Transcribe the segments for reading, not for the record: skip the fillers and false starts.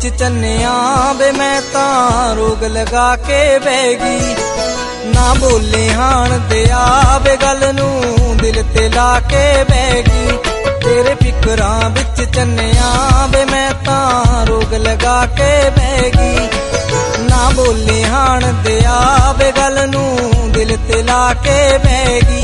विच चन्निया वे मैं तां रोग लगा के बह गई। ना बोले हाण दिया वे गल नूं दिल ते ला के बह गई। तेरे फिकरां विच चन्निया वे मैं तां रोग लगा के बह गई। ना बोले हाण दिया वे गल नूं दिल ते ला के बह गई।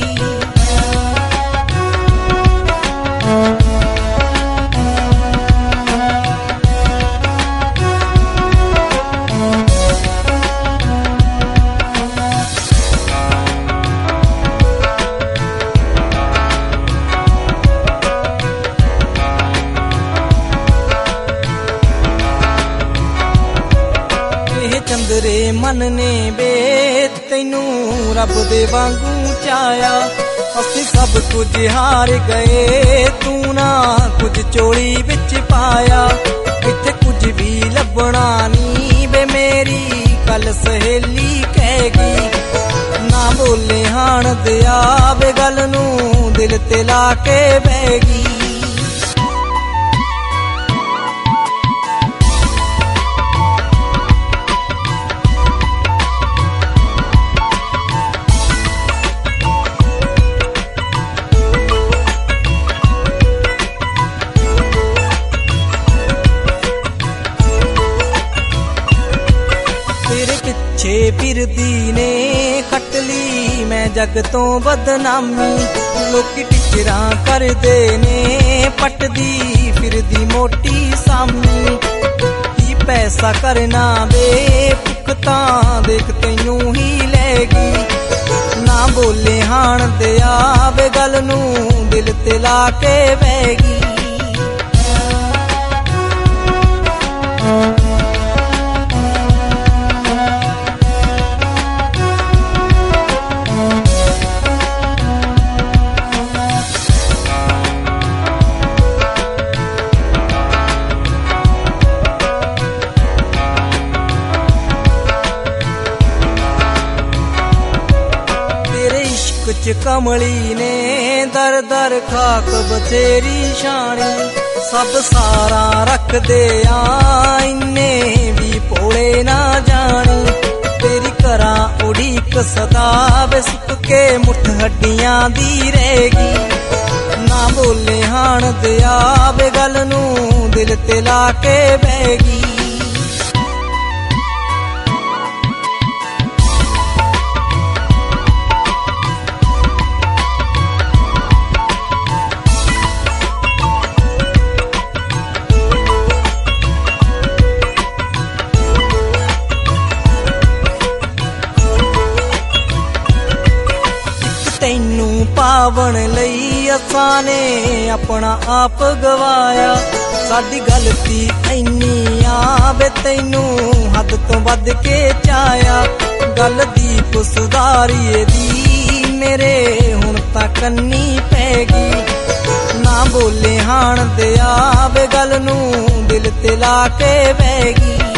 चंदरे मन ने बे तैनू रब दे वांगू चाया। असीं सब कुछ हार गए तू ना कुछ चोली विच पाया। इत्थे कुछ भी लभना नी बे मेरी कल सहेली कहेगी। ना बोले हाण दिया बे गल नूं दिल ते ला के बह गई। पिछे फिरदी ने खट ली मैं जग तो बदनामी। लोकी टिचरां करदे ने पटदी फिरदी मोटी सामी। की पैसा करना वे भुगता देख तैनू ही लैगी। ना बोले हाण दिया वे गल नूं दिल ते ला के बह गई। च कमली ने दर दर खाक बथेरी छाणी। सब सारा रख दे इन्ने भी भोले ना जानी। तेरी करा उड़ीक सदा वे सुक के मुठ हड्डियां दी रहेगी। ना बोले हाण दिया वे गल नूं दिल ते ला के बह गई। तैनू पावन लई असां ने अपना आप गवाया। साडी गलती इन्नी आ वे तैनू हद तो वध के चाया। गल दीप सुधारीए दी मेरे हुण तां कन्नी पैगी। ना बोले हाण दिया वे गल नूं दिल ते ला के बह गई।